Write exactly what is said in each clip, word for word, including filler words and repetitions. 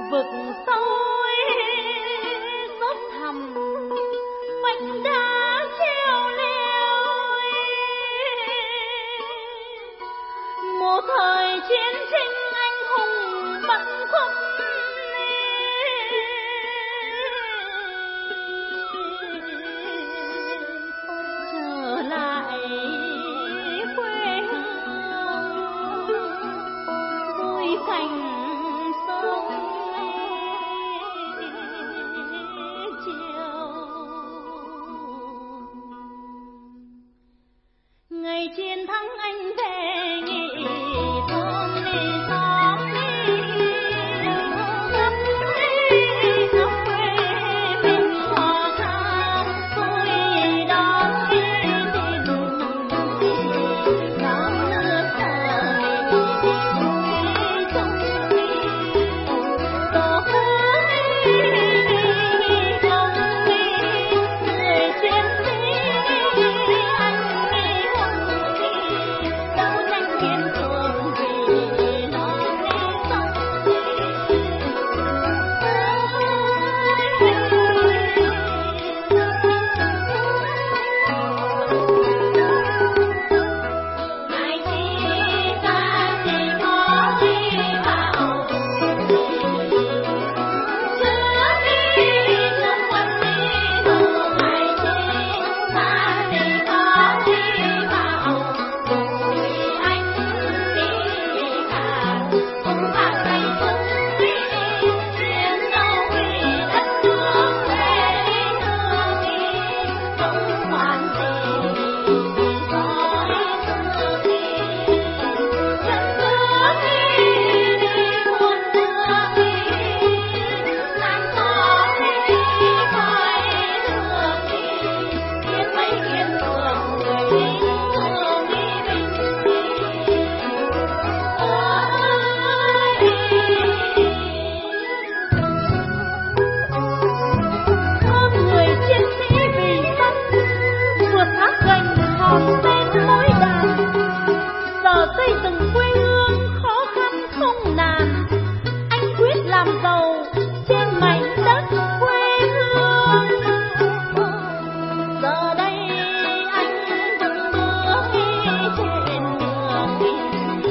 vực sâu dốc thẳm vách đá treo leo, một thời chiến tranh anh hùng bất khuất trở lại quê hương vui cảnh sông chiều. Ngày chiến thắng anh về nghị thôn đi xóm đi khắp khắp quê mình hò khang tôi đón đi tình đón nước trời vui trong tổ quốc không đi người chiến sĩ anh đi không đi đấu tranh kiên cường vì nó lên sông ngày chi ta chỉ có đi vào chưa đi trong quân đi đầu ngày chi ta chỉ có đi vào vì anh đi cả cũng cả ngày xuân chiến đấu vì đất nước quê hương không hoàn gì gió xưa đi chân nước đi muôn nước đi làm gió đi coi đường đi biết mấy kiên cường người lính thương đi bình ôi người chiến sĩ vì dân vượt thác gành hòn bên mối đàn giờ xây dựng quê hương khó khăn không nàn anh quyết làm giàu trên mảnh đất quê hương. Giờ đây anh từng bước đi trên đường đi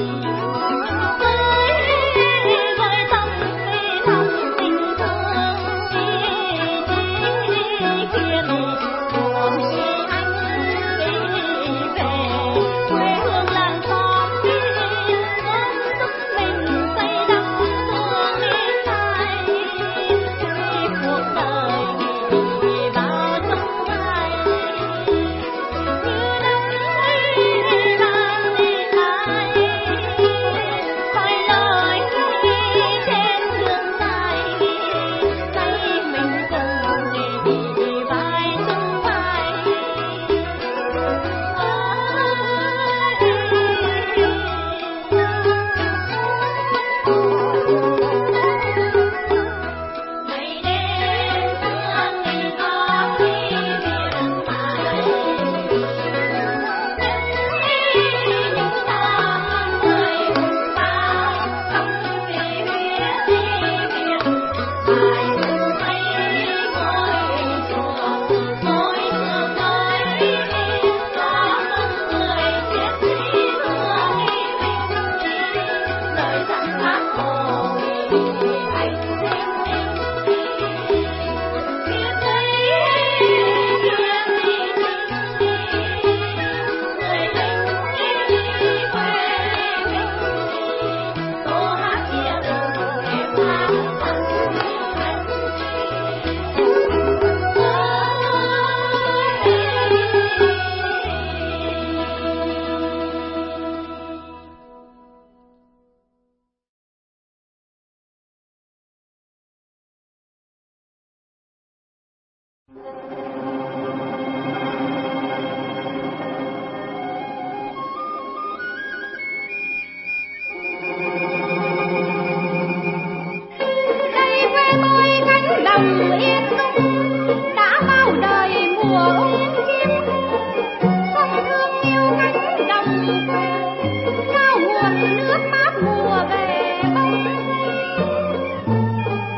với với tâm đi thăm tình thương ý chí kiên cường khi anh đi về quê hương làng xóm đi góp sức mình xây đắp thương đi sai khi cuộc đời bị bao trong gai như nắng ban đi ai phải lời đi trên đường dài tay mình cùng đi vai trong vai. Ngày đêm thương đi có khi miền mài những sao người bao khắp vì phía đi miền mài thấy ngôi chùa ngôi chùa nơi có người chiến sĩ thương mình lời dặn bác Hồ anh sinh biết thấy chuyện gì người lính đi quê mình tô hát chia đầu em hát tặng anh đây quê tôi cánh đồng yên dung đã bao đời mùa uyên chiêm sông thương yêu cánh đồng quê cao nguồn nước mát mùa về bông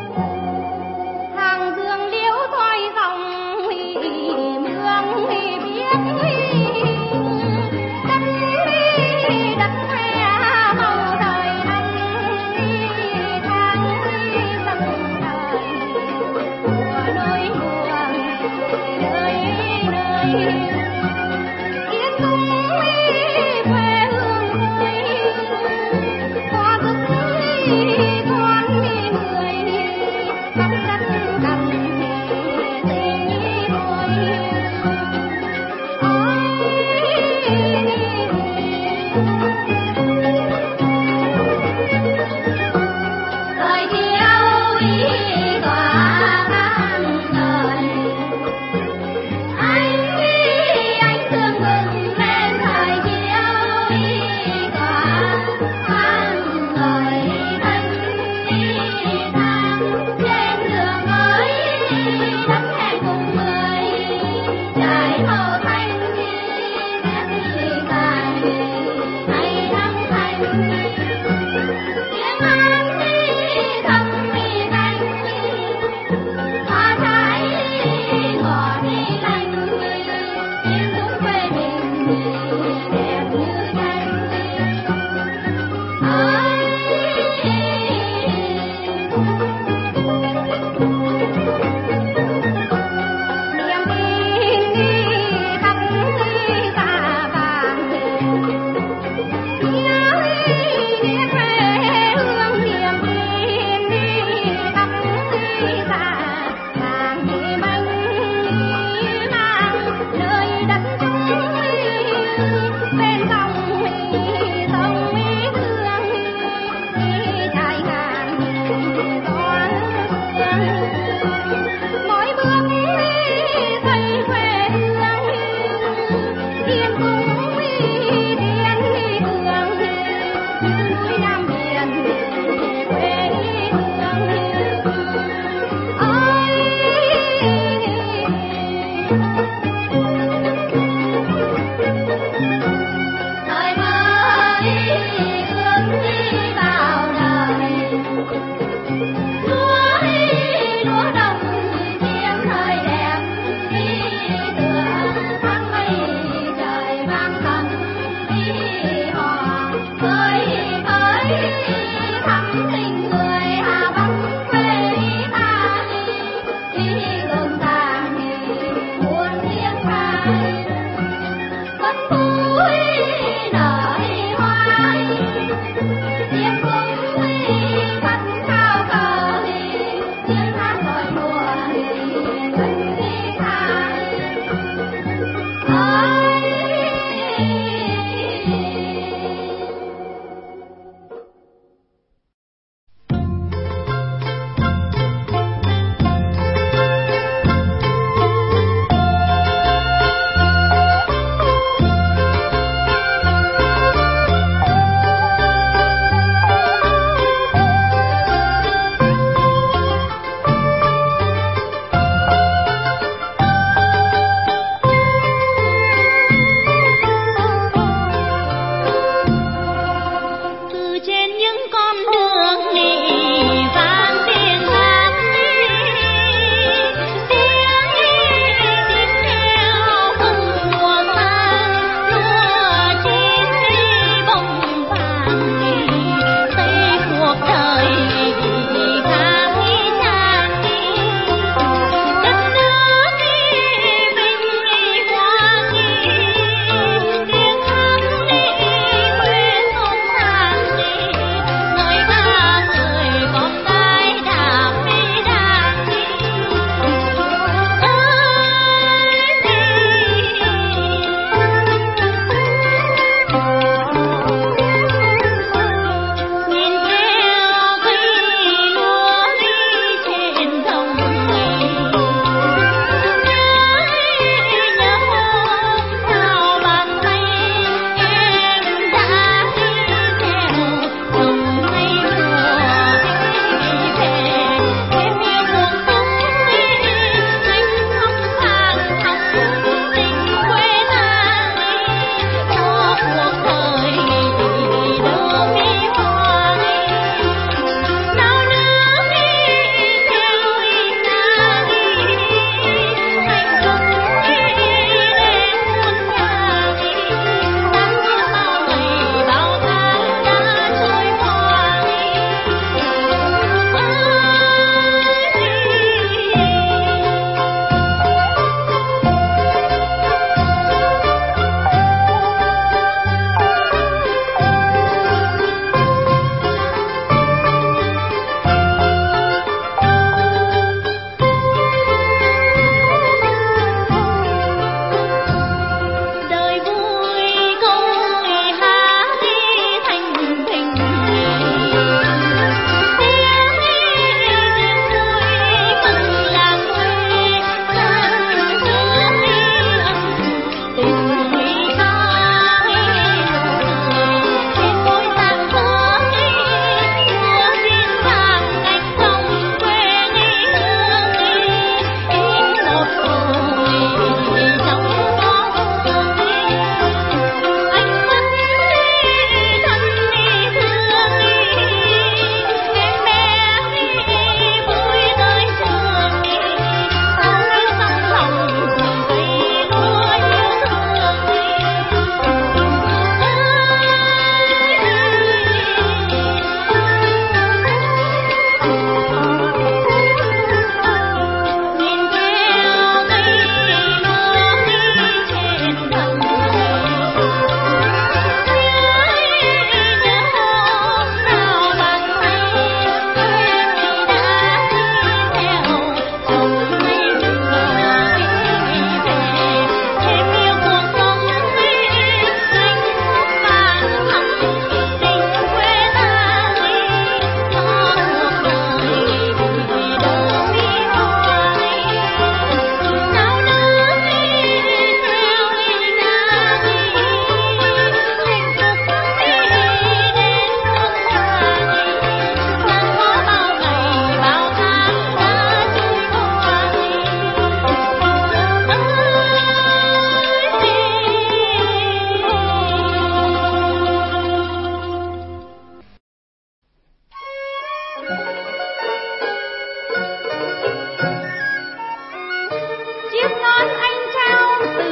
Hãy subscribe cho kênh Ghiền Mì Gõ để không bỏ lỡ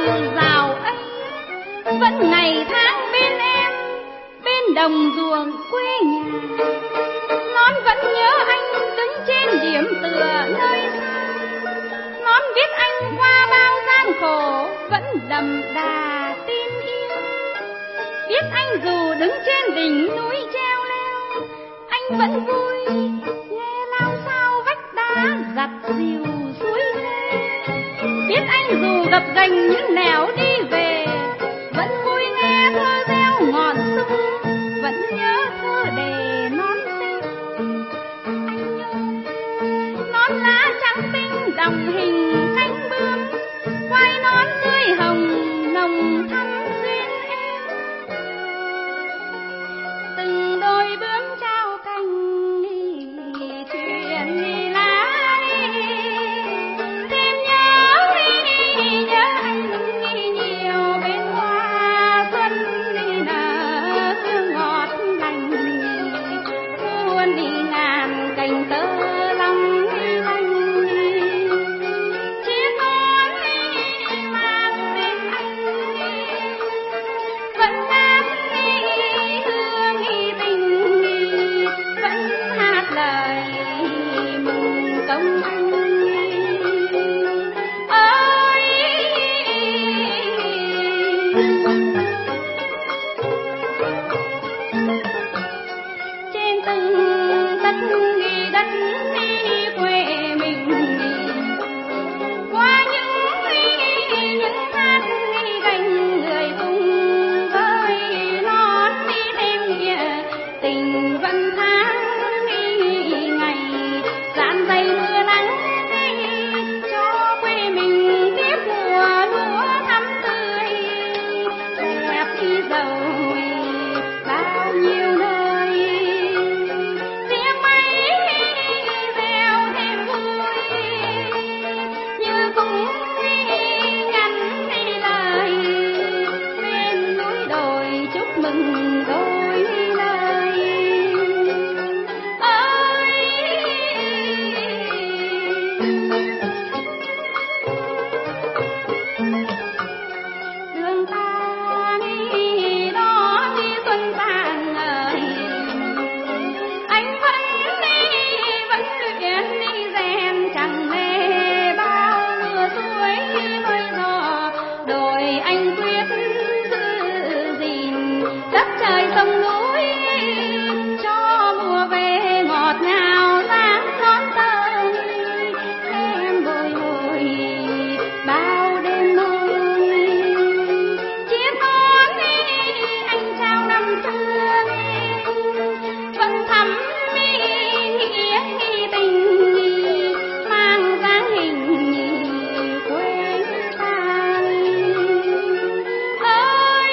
tự rào ấy, vẫn ngày tháng bên em, bên đồng ruộng quê nhà. Nón vẫn nhớ anh đứng trên điểm tựa nơi xa, nón biết anh qua bao gian khổ vẫn đậm đà tin yêu. Biết anh dù đứng trên đỉnh núi treo leo, anh vẫn vui nghe lao sao vách đá giặt dìu suối lê. Biết anh dù gập ghềnh những nẻo đi về, vẫn vui nghe thơ reo ngọn sung, vẫn nhớ thơ đề nón xinh. Anh nhớ nón lá trắng tinh đồng hình cánh bướm, quai nón tươi hồng nồng thắm duyên em. Từng đôi bướm trao cánh chuyện đi lá đi, thêm nhớ đi nhớ anh nhiều bên hoa xuân đi nở ngọt lành, buồn đi ngàn cành tơ lòng lanh. Chiếc nón mang bên anh vẫn ngát hương tình, vẫn hát lời mừng công anh ơi. Trên từng đất đi đất đi quê mình, qua những những thác gành người cùng với nón đi thêm nghĩa tình vẫn tháng ngày dạn dày mưa nắng cho quê mình tiếp mùa lúa thắm tươi, đẹp đi giàu bao nhiêu nơi. Tiếng máy reo thêm vui như cũng ngắn lời, bên núi đồi chúc mừng đôi lời ơi. Đường ta đi đó đi xuân tàn ơi, anh vẫn đi vẫn luyện đi rèn chẳng mê bao mưa suối mây gió. Đồi anh quyết giữ gìn đất trời sông núi, cho mùa về ngọt ngào dáng nón tơ em bồi hồi bao đêm mơ. Chiếc nón anh trao năm xưa vẫn thắm nghĩa tình, mang dáng hình quê ta ơi.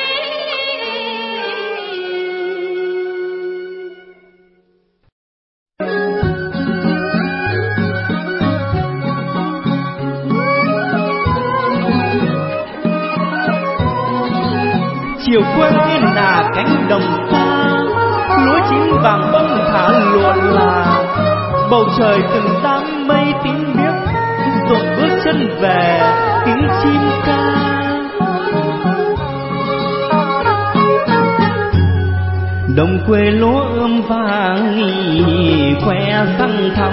Chiều quê là cánh đồng xa, lúa chín vàng bông thả luộn là, bầu trời từng đám mây tím biếc, rộn bước chân về tiếng chim ca. Đồng quê lúa ươm vàng khoe răng thắm,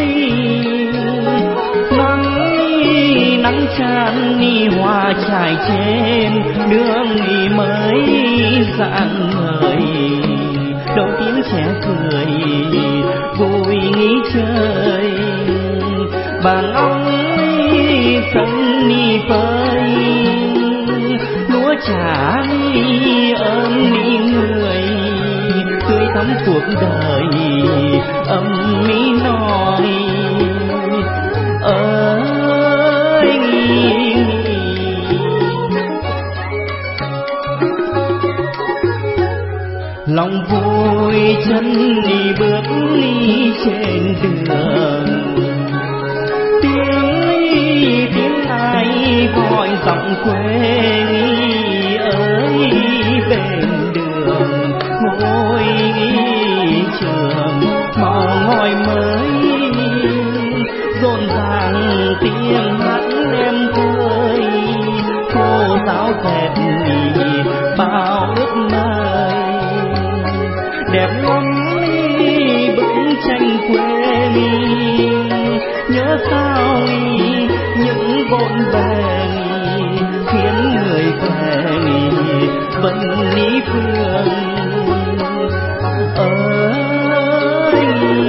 nắng nắng chan hoa trải trên đường mới rạng ngời. Đầu tiếng trẻ cười vui nghỉ chơi, bàn ong sân ni phơi, lúa chả ơn ni người tươi thắm cuộc đời ấm mỹ nói ơi. Lòng vui chân đi bước đi trên đường, tiếng tiếng ai gọi giọng quê ơi bên đường ngôi trường màu ngói mới rộn ràng tiếng hát em khơi. Cô sao những bộn bề khiến người về vẫn ní phương ơi.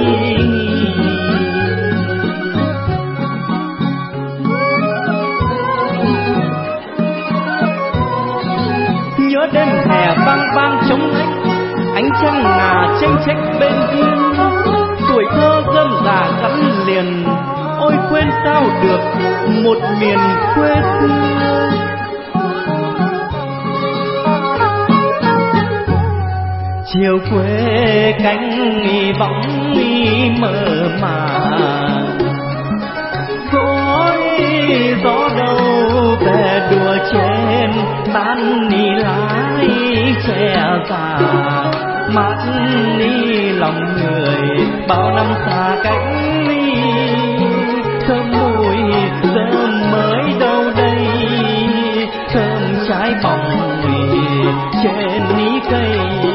Nhớ đêm hè băng băng trống lách, ánh trăng ngà chênh chách bên hiên, tuổi thơ rơm rà gắn liền, ôi quên sao được một miền quê xưa. Chiều quê cánh bóng mờ màng, khói gió đâu về đùa trên tán ni lái che già, mắt ni lòng người bao năm xa cách, thơm mùi thơm mới đâu đây, thơm trái bỏng trên ní cây,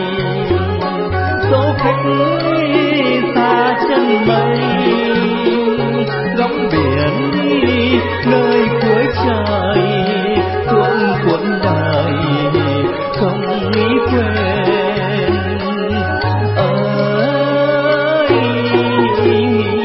dấu khách xa chân mây, góc biển nơi cuối trời, cuộn cuộn đời không nghĩ quên ơi.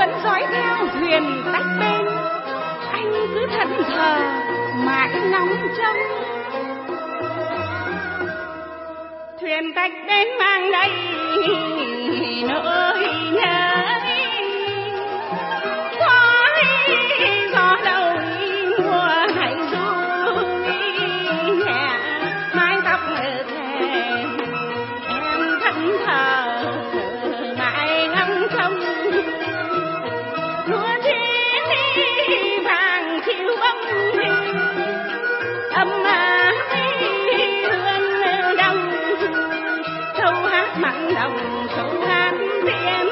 vẫn dõi theo thuyền tách bên, anh cứ thẫn thờ mãi ngóng trông. Thuyền tách đến mang đây nỗi nhớ, khói gió đầu mùa hạnh du nhẹ, mái tóc thề em thẫn thờ mãi ngóng trông. Lúa chín vàng chiều bóng âm áp hương đông, sâu hát mặn đồng sâu hát tiếng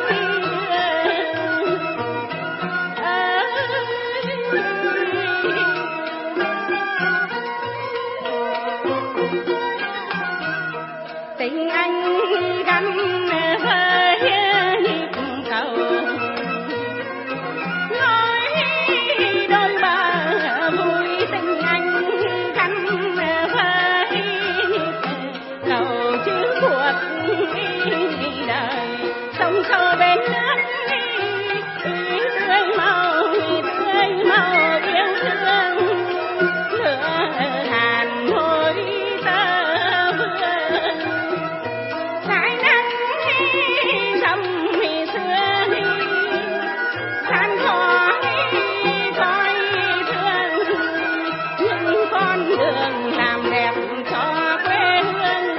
tình anh gắn với nhịp cầu, nói đôi bờ vui tình anh gắn với nhịp cầu chứ cuộc đời sông sâu bên nước tươi màu tươi màu yêu thương lửa hàn môi tơ vương trái nắng dầm xưa than khó coi thương những con đường làm đẹp cho quê hương.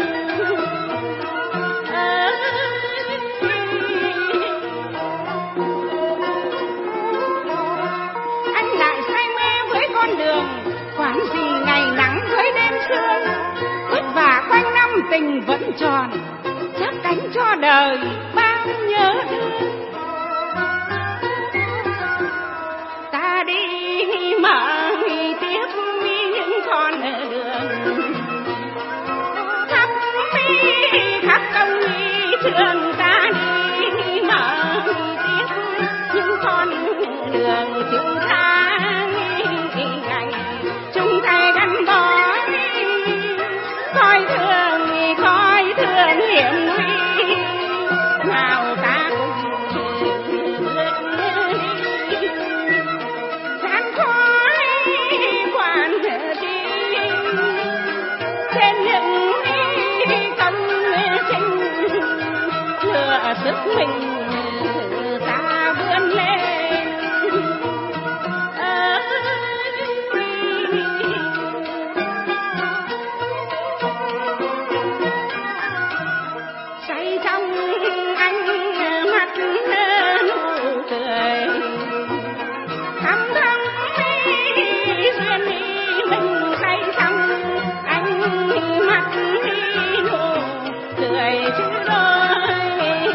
Anh lại say mê với con đường, quản gì ngày nắng với đêm sương, vất vả quanh năm tình vẫn tròn, chắp cánh cho đời bao nhớ thương. Ta đi mở tiếp những con đường khắp khắp công trường, ta đi mở tiếp những con đường chúng ta ngày chung tay gắn bó, coi thường coi thường hiểm nguy nào ta cùng bước đi gian khói quản đi trên những công trình lừa sức mình ta vươn lên. Say trong anh mắt nụ cười thắm thắm duyên mình, say trong anh mắt nụ cười chứ đôi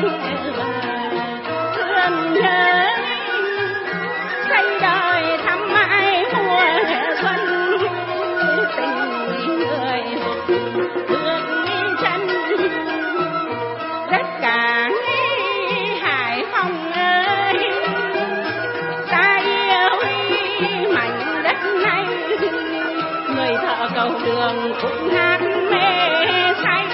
thương nhớ say đời thắm mãi mùa xuân tình người bước chân tất cả Hải Phòng ơi, ta yêu mảnh đất này, người thợ cầu đường cũng hát mê say.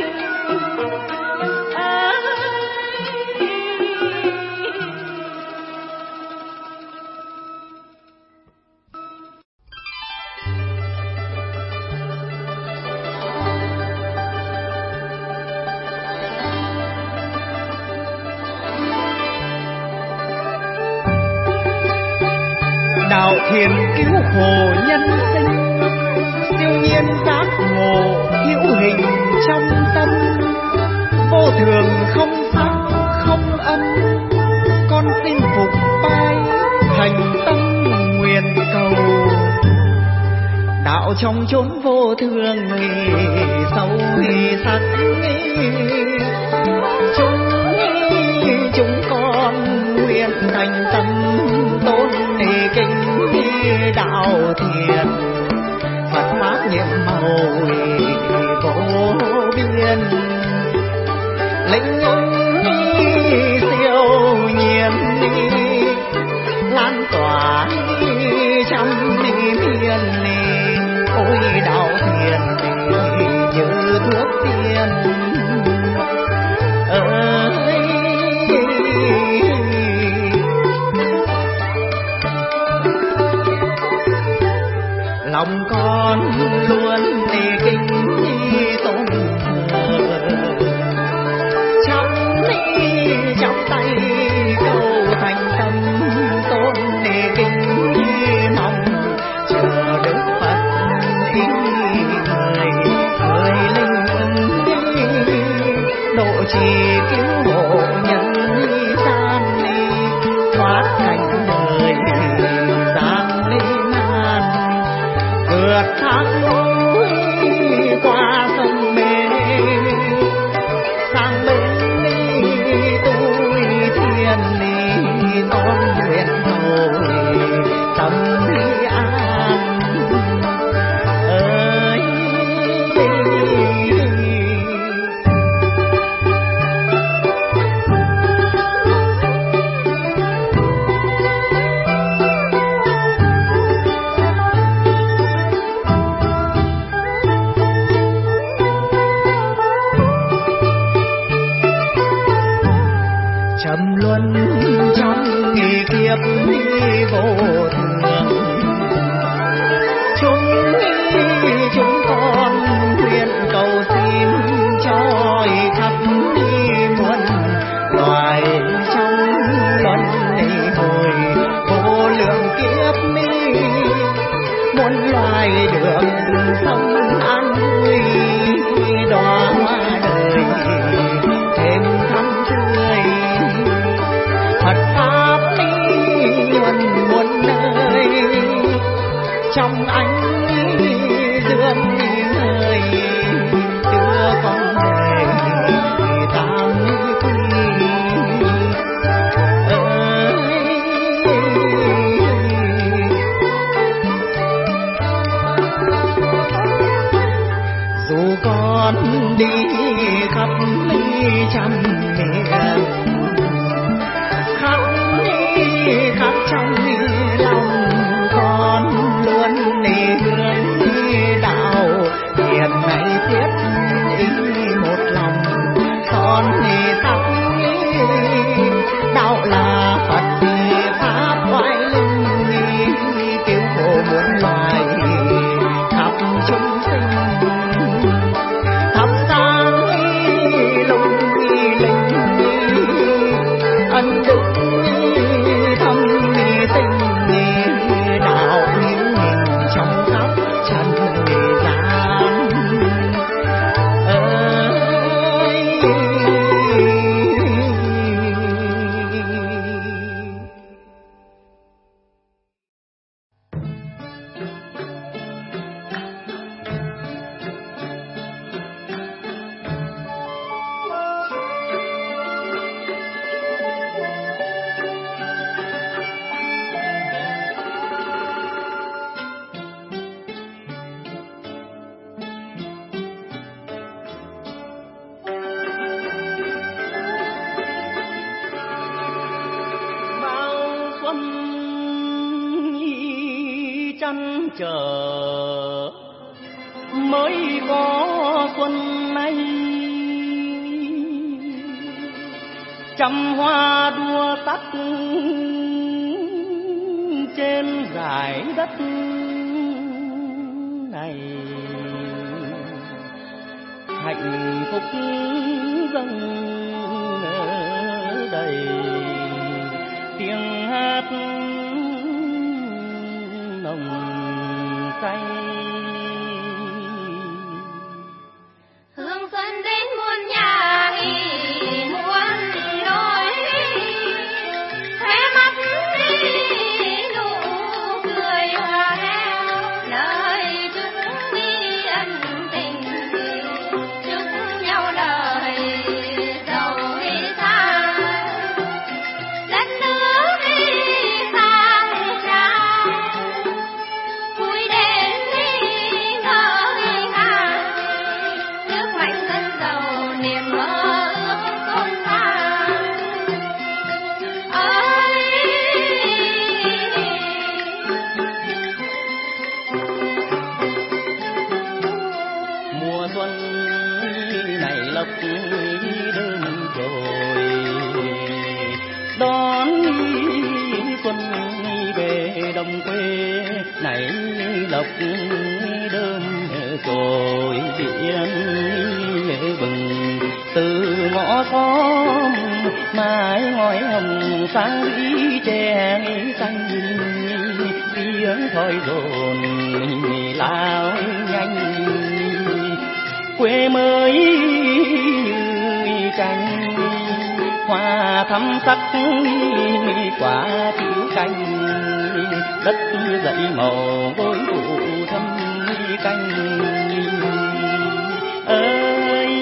Đạo thiền cứu khổ nhân sinh, siêu nhiên giác ngộ hữu hình trong tâm, vô thường không sắc không âm, con xin phục bái thành tâm nguyện cầu. Đạo trong chốn vô thường sâu sắc, chúng chúng con nguyện thành tâm tôn kinh đạo thiền, Phật pháp nhiệm màu vô biên, linh siêu nhiên lan tỏa trăm miền. Ôi đạo thiền như thuốc tiên ơi, chắp ly trong tay cầu thành tâm tôn nề kinh mong chờ đức Phật ý người người linh độ trì cứu hộ nhân gian thoát cảnh đời gian lên nan vượt thác núi qua sông mê sang bên tôi thiên ni con nguyện cầu tâm lý an ơi. Trầm luân trong nghề kiếp vô thường, chúng chúng con nguyện cầu xin cho khắp muôn loài trong luân hồi vô lượng kiếp muôn loài được sống an vui đóa hoa đời thêm thắm tươi. Phật pháp nhuần muôn nơi trong ánh dương người đưa con về tam quy ơi. Dù con đi khắp trăm miền khắp trong lòng con luôn nề hướng đạo hiền này thiết ý một lòng con nề sắc đạo là Phật pháp oai linh cứu khổ muôn loài khắp chúng sinh thắp sáng lung linh ân đức thâm tình đạo những hình trong khắp trần gian ơi. Chăn trở mới có xuân nay, trăm hoa đua tắt trên dải đất này, hạnh phúc dâng đầy tiếng hát nồng xanh. Hương xuân đến muôn nhà muôn đôi, khóe mắt nụ cười hòa heo, lời chúc đi ân tình chúc nhau đời hoa khóm mãi ngói hồng sáng ý trẻ xanh tiếng thổi rồn lao nhanh quê mới như cánh hoa thắm sắc quả thiếu canh đất dậy màu gối phủ thâm canh ơi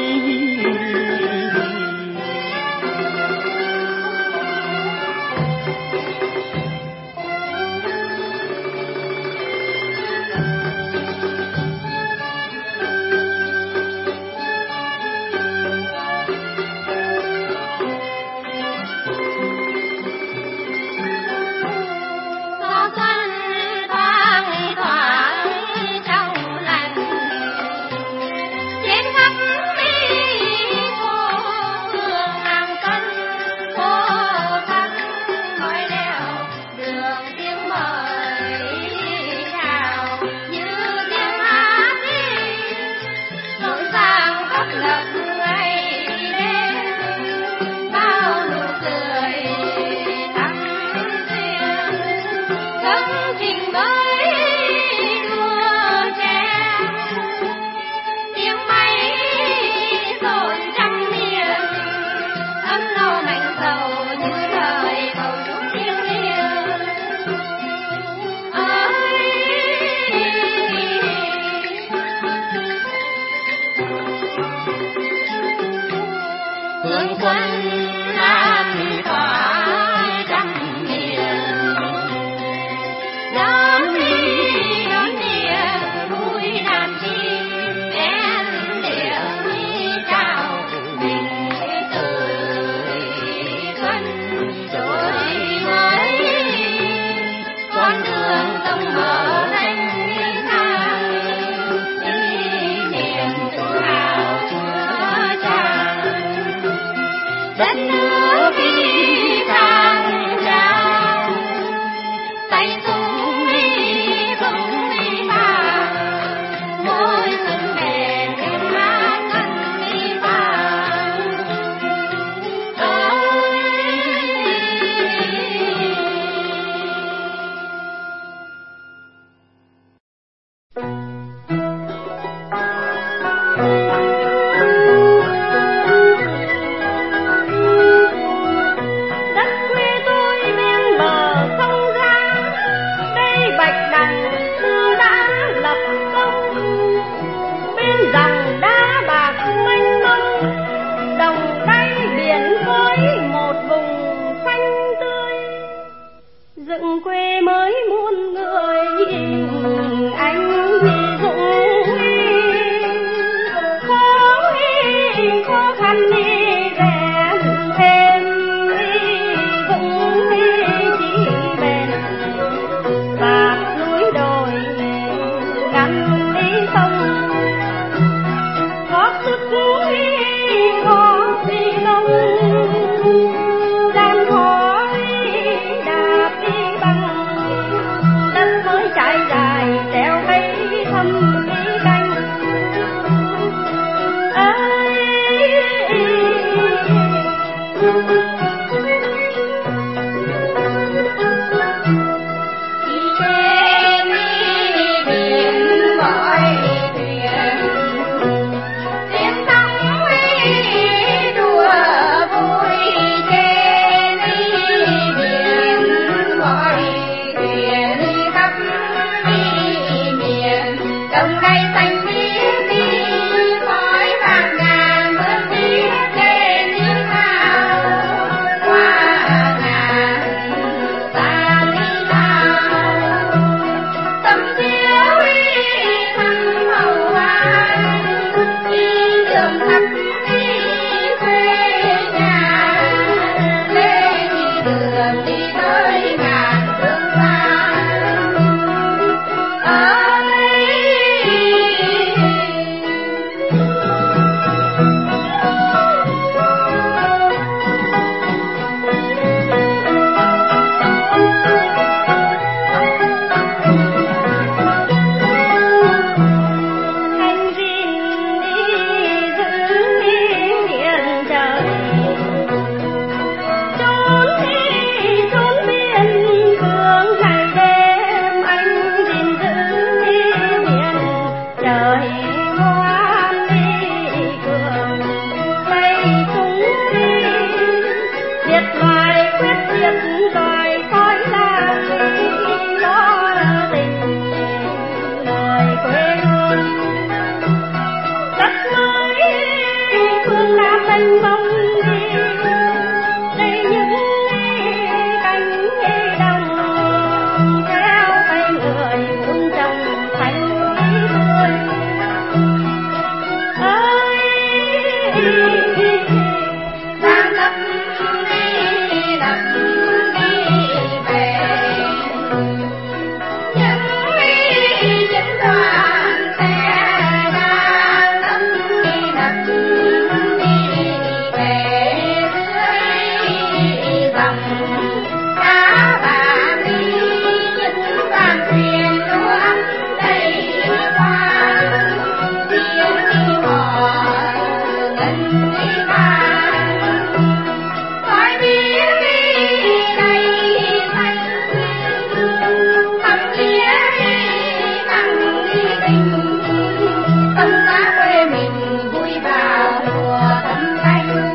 lòng cả bà đi những đoàn thuyền đua đầy hoa tiếng đi hò ngân đi vang hỏi biết đi đây thanh thắm nghĩa đi bằng đi tình sông cá quê mình vui vào mùa thắm xanh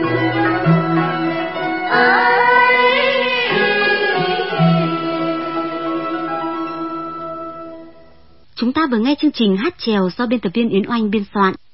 ơi. Chúng ta vừa nghe chương trình hát chèo do biên tập viên Yến Oanh biên soạn.